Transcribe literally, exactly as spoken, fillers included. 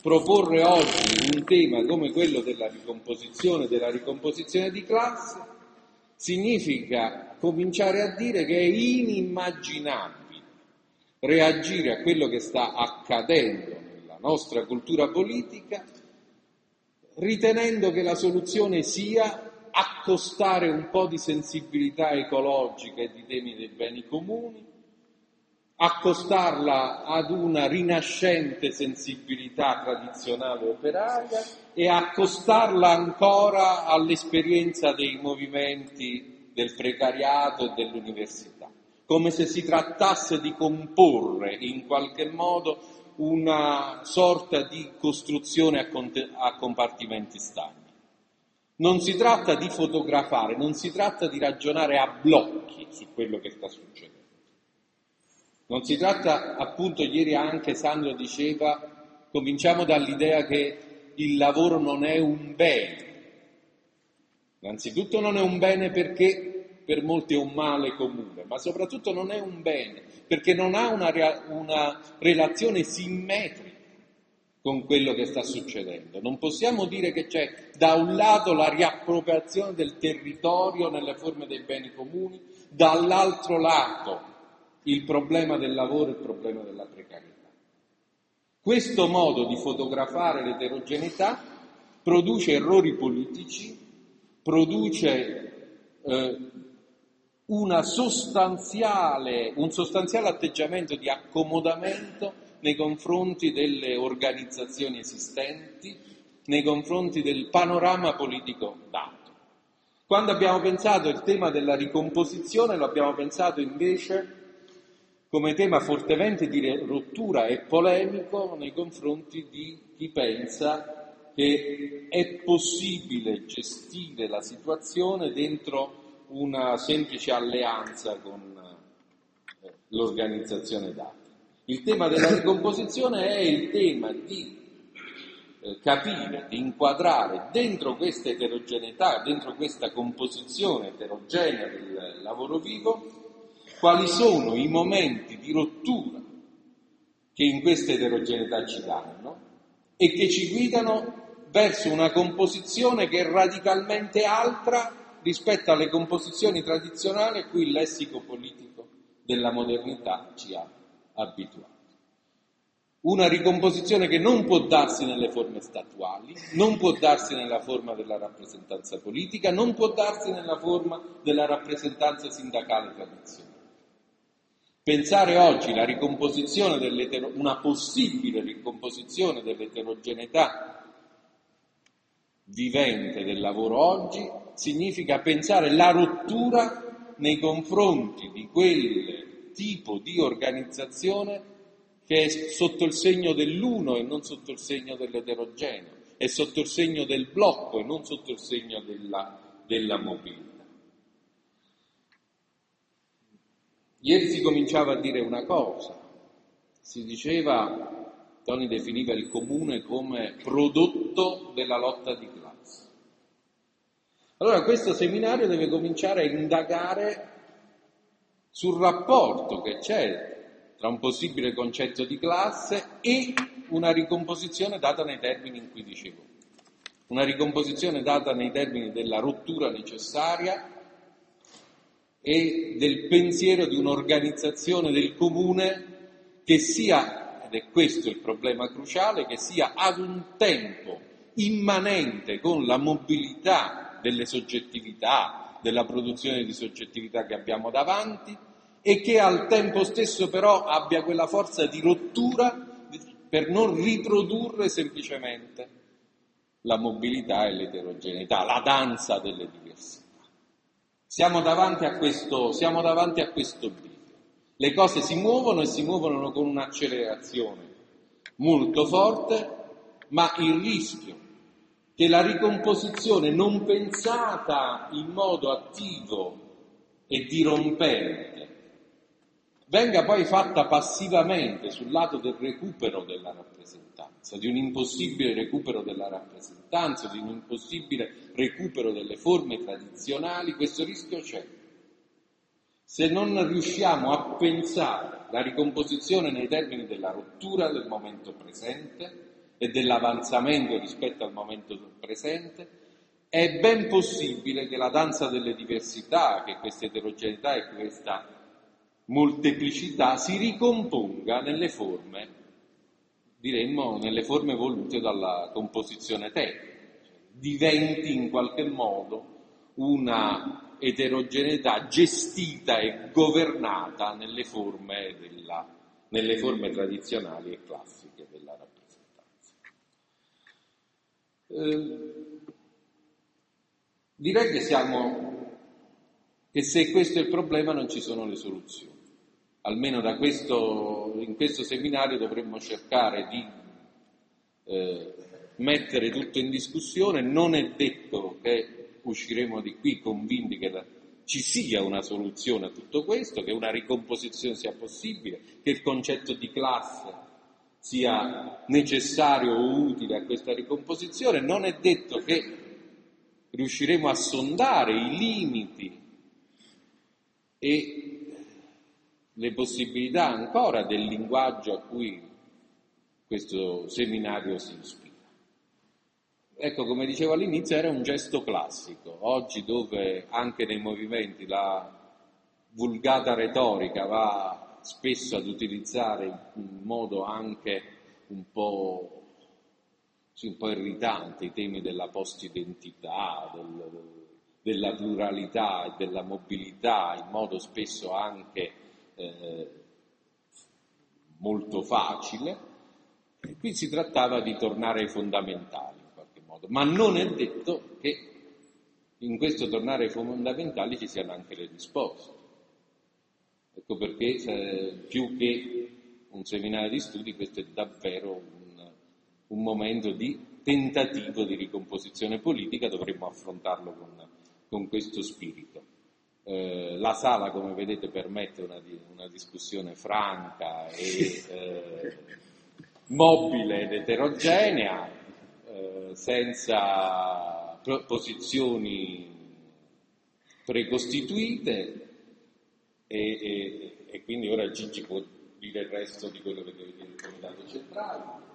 proporre oggi un tema come quello della ricomposizione, della ricomposizione di classe, significa cominciare a dire che è inimmaginabile reagire a quello che sta accadendo nella nostra cultura politica ritenendo che la soluzione sia accostare un po' di sensibilità ecologica e di temi dei beni comuni, accostarla ad una rinascente sensibilità tradizionale operaia e accostarla ancora all'esperienza dei movimenti del precariato e dell'università, come se si trattasse di comporre in qualche modo una sorta di costruzione a, cont- a compartimenti stagni. Non si tratta di fotografare, non si tratta di ragionare a blocchi su quello che sta succedendo. Non si tratta, appunto, ieri anche Sandro diceva, cominciamo dall'idea che il lavoro non è un bene. Innanzitutto non è un bene perché per molti è un male comune, ma soprattutto non è un bene perché non ha una, rea- una relazione simmetrica con quello che sta succedendo. Non possiamo dire che c'è da un lato la riappropriazione del territorio nelle forme dei beni comuni, dall'altro lato il problema del lavoro e il problema della precarietà. Questo modo di fotografare l'eterogeneità produce errori politici, produce eh, una sostanziale, un sostanziale atteggiamento di accomodamento nei confronti delle organizzazioni esistenti, nei confronti del panorama politico dato. Quando abbiamo pensato il tema della ricomposizione, lo abbiamo pensato invece come tema fortemente di rottura e polemico nei confronti di chi pensa che è possibile gestire la situazione dentro una semplice alleanza con eh, l'organizzazione data. Il tema della ricomposizione è il tema di eh, capire, di inquadrare dentro questa eterogeneità, dentro questa composizione eterogenea del lavoro vivo, quali sono i momenti di rottura che in questa eterogeneità ci danno e che ci guidano verso una composizione che è radicalmente altra rispetto alle composizioni tradizionali a cui il lessico politico della modernità ci ha abituato. Una ricomposizione che non può darsi nelle forme statuali, non può darsi nella forma della rappresentanza politica, non può darsi nella forma della rappresentanza sindacale tradizionale. Pensare oggi la ricomposizione dell'etero, una possibile ricomposizione dell'eterogeneità vivente del lavoro oggi significa pensare la rottura nei confronti di quel tipo di organizzazione che è sotto il segno dell'uno e non sotto il segno dell'eterogeneo, è sotto il segno del blocco e non sotto il segno della, della mobilità. Ieri si cominciava a dire una cosa, si diceva, Toni definiva il comune come prodotto della lotta di classe. Allora questo seminario deve cominciare a indagare sul rapporto che c'è tra un possibile concetto di classe e una ricomposizione data nei termini in cui dicevo. Una ricomposizione data nei termini della rottura necessaria e del pensiero di un'organizzazione del comune che sia, ed è questo il problema cruciale, che sia ad un tempo immanente con la mobilità delle soggettività, della produzione di soggettività che abbiamo davanti, e che al tempo stesso però abbia quella forza di rottura per non riprodurre semplicemente la mobilità e l'eterogeneità, la danza delle diversità. Siamo davanti a questo, siamo davanti a questo bivio. Le cose si muovono e si muovono con un'accelerazione molto forte, ma il rischio che la ricomposizione non pensata in modo attivo e dirompente venga poi fatta passivamente sul lato del recupero della rappresentanza, di un impossibile recupero della rappresentanza, di un impossibile recupero delle forme tradizionali, questo rischio c'è. Se non riusciamo a pensare la ricomposizione nei termini della rottura del momento presente, e dell'avanzamento rispetto al momento presente, è ben possibile che la danza delle diversità, che questa eterogeneità e questa molteplicità si ricomponga nelle forme, diremmo nelle forme volute dalla composizione tecnica, cioè diventi in qualche modo una eterogeneità gestita e governata nelle forme, della, nelle forme tradizionali e classiche della rappresentanza. Eh, direi che siamo, che se questo è il problema non ci sono le soluzioni. Almeno da questo, in questo seminario dovremmo cercare di eh, mettere tutto in discussione. Non è detto che usciremo di qui convinti che la, ci sia una soluzione a tutto questo, che una ricomposizione sia possibile, che il concetto di classe sia necessario o utile a questa ricomposizione. Non è detto che riusciremo a sondare i limiti e le possibilità ancora del linguaggio a cui questo seminario si ispira. Ecco, come dicevo all'inizio, era un gesto classico. Oggi, dove anche nei movimenti la vulgata retorica va spesso ad utilizzare in modo anche un po', sì, un po' irritante i temi della post-identità, del, della pluralità e della mobilità, in modo spesso anche eh, molto facile, qui si trattava di tornare ai fondamentali in qualche modo, ma non è detto che in questo tornare ai fondamentali ci siano anche le risposte. Ecco perché eh, più che un seminario di studi, questo è davvero un, un momento di tentativo di ricomposizione politica, dovremmo affrontarlo con, con questo spirito. Eh, la sala, come vedete, permette una, una discussione franca e eh, mobile ed eterogenea, eh, senza posizioni precostituite, e, e, e quindi ora Gigi può dire il resto di quello che deve dire il Comitato Centrale.